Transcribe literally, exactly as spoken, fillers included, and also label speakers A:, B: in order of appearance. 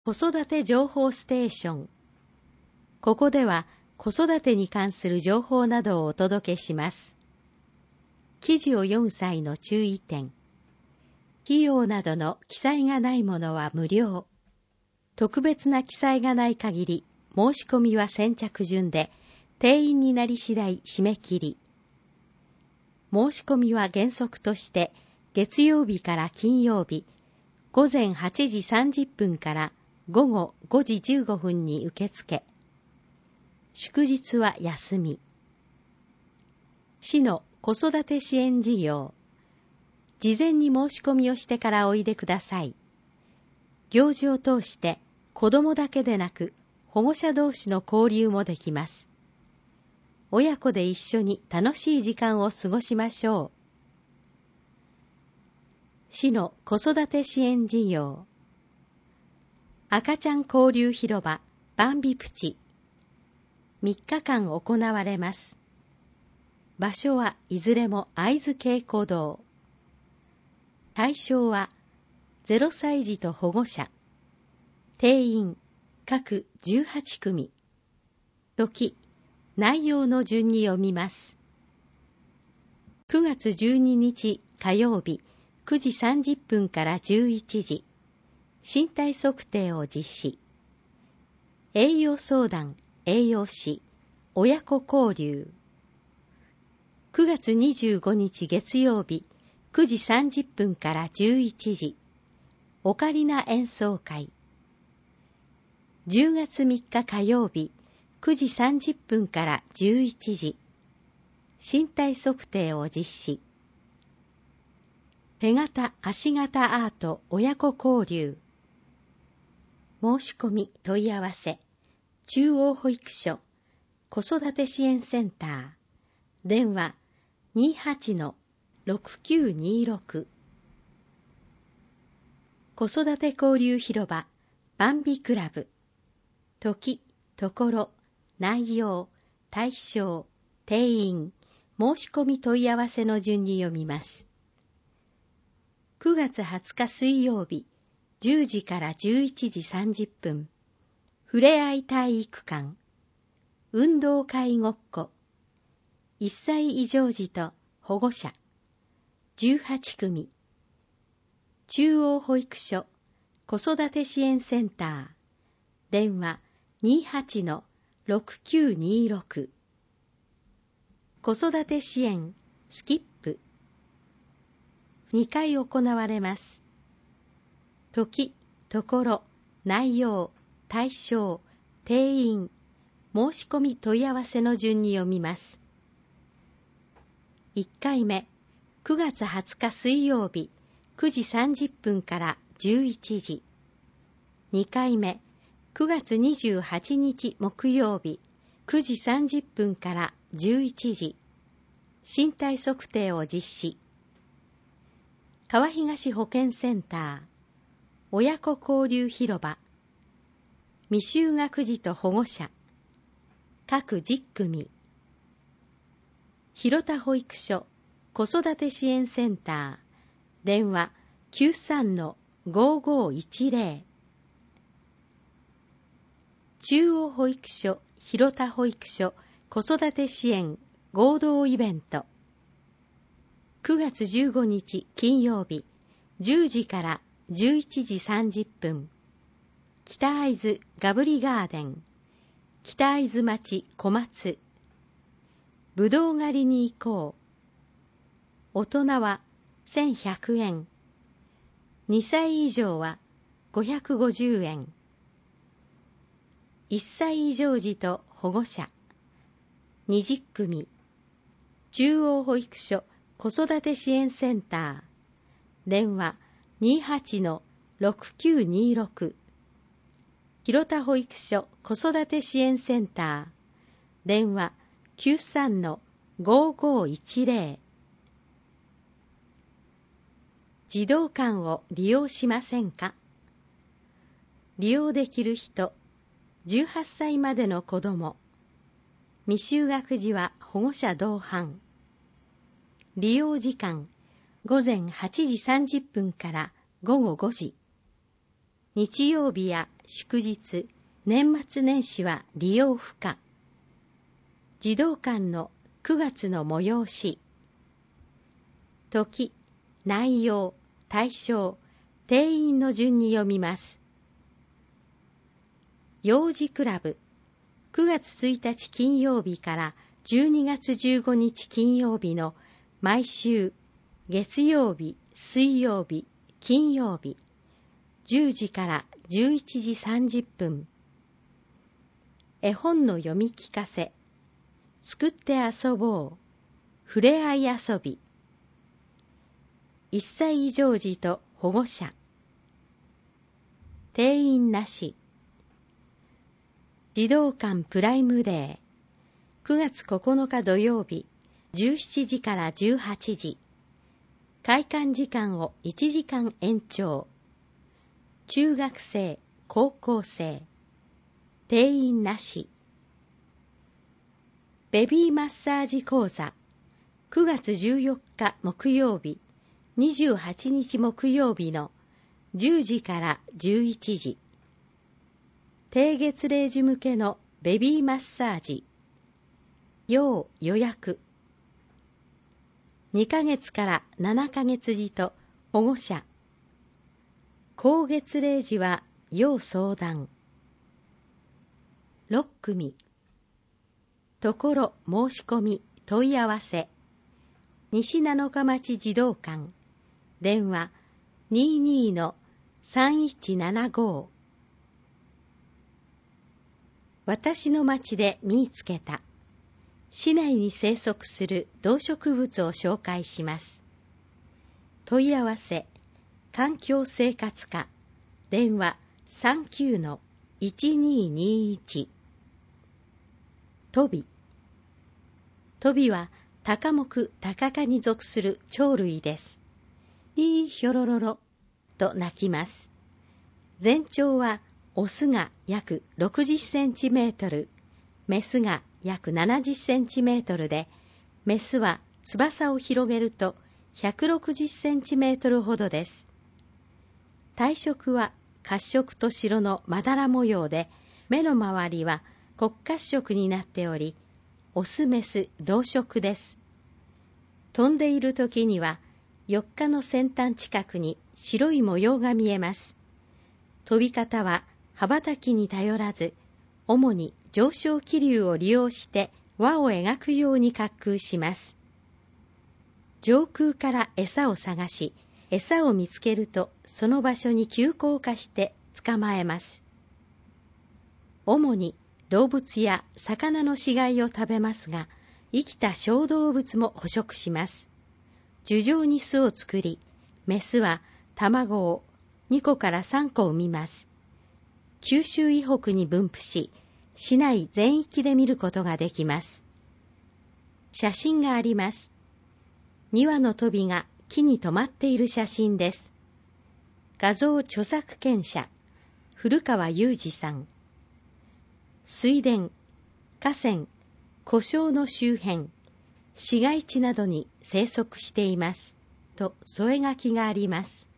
A: 子育て情報ステーション。ここでは子育てに関する情報などをお届けします。記事を読む際の注意点。費用などの記載がないものは無料。特別な記載がない限り、申し込みは先着順で、定員になり次第締め切り。申し込みは原則として、月曜日から金曜日、午前はちじさんじゅっぷんから午後ごじじゅうごふんに受付。祝日は休み。市の子育て支援事業。事前に申し込みをしてからおいでください。行事を通して子どもだけでなく保護者同士の交流もできます。親子で一緒に楽しい時間を過ごしましょう。市の子育て支援事業。赤ちゃん交流広場バンビプチ。みっかかん行われます。場所はいずれも会津渓谷道。対象はゼロさい児と保護者。定員各じゅうはちくみ。時、内容の順に読みます。くがつじゅうににち火曜日くじさんじゅっぷんからじゅういちじ。身体測定を実施。栄養相談、栄養士、親子交流。くがつにじゅうごにち月曜日くじさんじゅっぷんからじゅういちじ。オカリナ演奏会。じゅうがつみっか火曜日くじさんじゅっぷんからじゅういちじ。身体測定を実施。手形足形アート親子交流。申し込み問い合わせ。中央保育所子育て支援センター。電話 にーはちのろくきゅうにーろく。子育て交流広場バンビクラブ。時、ところ、内容、対象、定員、申し込み問い合わせの順に読みます。くがつはつか水曜日じゅうじからじゅういちじさんじゅっぷん。ふれあい体育館。運動会ごっこ。いっさい以上児と保護者。じゅうはちくみ。中央保育所子育て支援センター。電話 にーはちのろくきゅうにーろく。子育て支援スキップ。にかい行われます。時、ところ、内容、対象、定員、申し込み問い合わせの順に読みます。いっかいめ、くがつはつか水曜日くじさんじゅっぷんからじゅういちじ。にかいめ、くがつにじゅうはちにち木曜日くじさんじゅっぷんからじゅういちじ。身体測定を実施。川東保健センター。親子交流広場。未就学児と保護者。各じゅっくみ。広田保育所子育て支援センター。電話 きゅうさんのごーごーいちぜろ。中央保育所広田保育所子育て支援合同イベント。くがつじゅうごにち金曜日じゅうじからじゅういちじさんじゅっぷん。北会津ガブリガーデン。北会津町小松。ぶどう狩りに行こう。大人はせんひゃくえん。にさい以上はごひゃくごじゅうえん。いっさい以上児と保護者。にじゅっくみ。中央保育所子育て支援センター。電話 にーはちのろくきゅうにーろく。広田保育所子育て支援センター。電話 きゅうさんのごーごーいちぜろ。児童館を利用しませんか？利用できる人、じゅうはっさいまでの子ども。未就学児は保護者同伴。利用時間、ごぜんはちじさんじゅっぷんからごごごじ。 日曜日や祝日、年末年始は利用不可。児童館のくがつの催し。時、内容、対象、定員の順に読みます。幼児クラブ、くがつついたち金曜日からじゅうにがつじゅうごにち金曜日の毎週月曜日、水曜日、金曜日、じゅうじからじゅういちじさんじゅっぷん。絵本の読み聞かせ、作って遊ぼう、ふれあい遊び。いっさい以上児と保護者。定員なし。児童館プライムデー、くがつここのか土曜日、じゅうしちじからじゅうはちじ。開館時間をいちじかん延長。中学生、高校生。定員なし。ベビーマッサージ講座、くがつじゅうよっか木曜日、にじゅうはちにち木曜日のじゅうじからじゅういちじ。低月齢児向けのベビーマッサージ。要予約。にかげつからななかげつ児と保護者。高月齢児は要相談。ろっくみ。ところ申し込み問い合わせ。西七日町児童館。電話 にじゅうに のさんいちななご。私の町で見つけた。市内に生息する動植物を紹介します。問い合わせ、環境生活課、電話 さんきゅう のいちにーにーいち。トビ。トビはタ目タカ科に属する鳥類です。いーひょろろろと鳴きます。全長はオスが約ろくじゅっセンチメートル、メスが約ななじゅっセンチメートルで、メスは翼を広げるとひゃくろくじゅっセンチメートルほどです。体色は褐色と白のまだら模様で、目の周りは黒褐色になっており、オスメス同色です。飛んでいる時には、よっかの先端近くに白い模様が見えます。飛び方は羽ばたきに頼らず、主に上昇気流を利用して輪を描くように滑空します。上空から餌を探し、餌を見つけるとその場所に急降下して捕まえます。主に動物や魚の死骸を食べますが、生きた小動物も捕食します。樹上に巣を作り、メスは卵をにこからさんこ産みます。九州以北に分布し、市内全域で見ることができます。写真があります。にわのトビが木に止まっている写真です。画像著作権者、古川雄二さん。水田、河川、湖沼の周辺、市街地などに生息しています。と添え書きがあります。